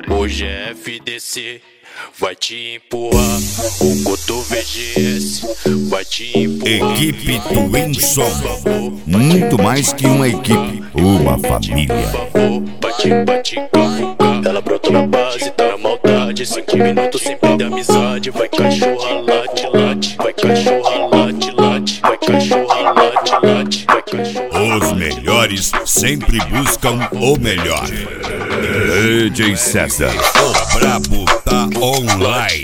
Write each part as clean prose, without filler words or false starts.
O GFDC vai te empurrar, o Couto VGS vai te empurrar. Equipe Twinson, muito mais que uma equipe, uma família. Bate, bate, cavuca. Ela brotou na base, tá na maldade. 5 minutos sem perder amizade. Vai cachorra, late, late. Vai cachorra, late, late. Vai cachorra, late, late. Vai cachorra. Os melhores sempre buscam o melhor. DJ César, o brabo tá online.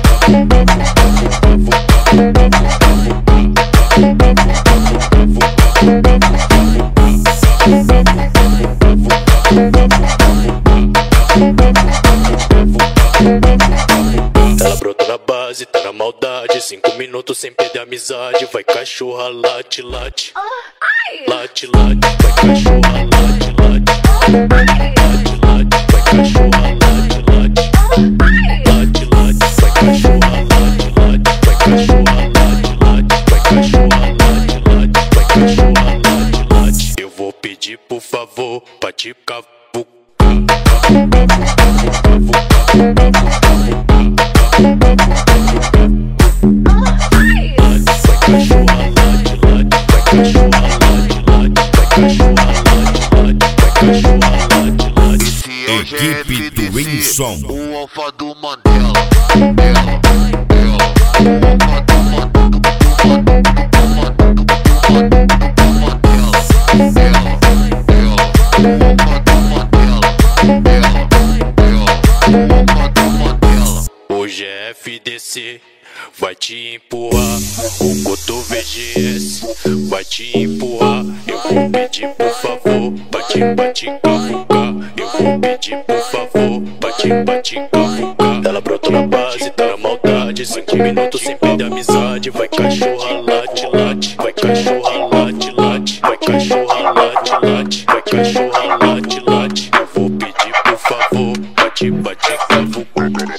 Ela brotou na base, tá na maldade. 5 minutos sem perder amizade. Vai cachorra, late, late. Late, late. Vai cachorra, late, late. Late, late. Vai cachorra, late, late. Late, late. Vai cachorra, late, late. Vai cachorra, late, late. Vai cachorra, late, late. Vai cachorra, late, late. Eu vou pedir por favor pra te cavucar. Equipe Twinson, o alfa do Mandela. O GFDC vai te empurrar, o Couto VGS vai te empurrar. Eu vou pedir por favor, bate, bate, cavucar. Eu vou pedir por favor, bate, bate, cavucar. Ela brotou na base, tá na maldade. 5 minutos sem perder amizade. Vai cachorra, late, late. Vai cachorra, late, late. Vai cachorra, late, late. Vai cachorra, late, late. Eu vou pedir por favor, bate, bate, cavucar.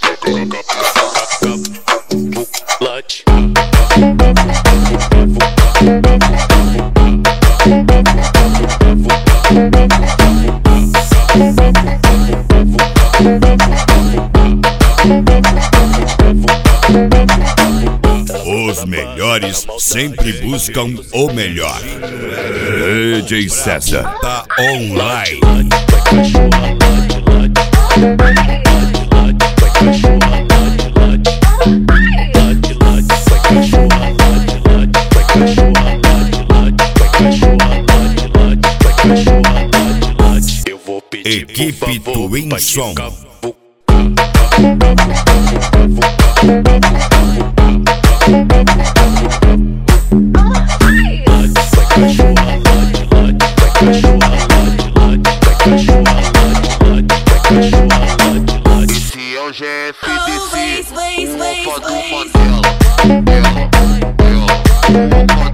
os melhores sempre buscam o melhor. DJ César tá online. Equipe Twinson. Esse é o GFDC, o alfa do Mandela.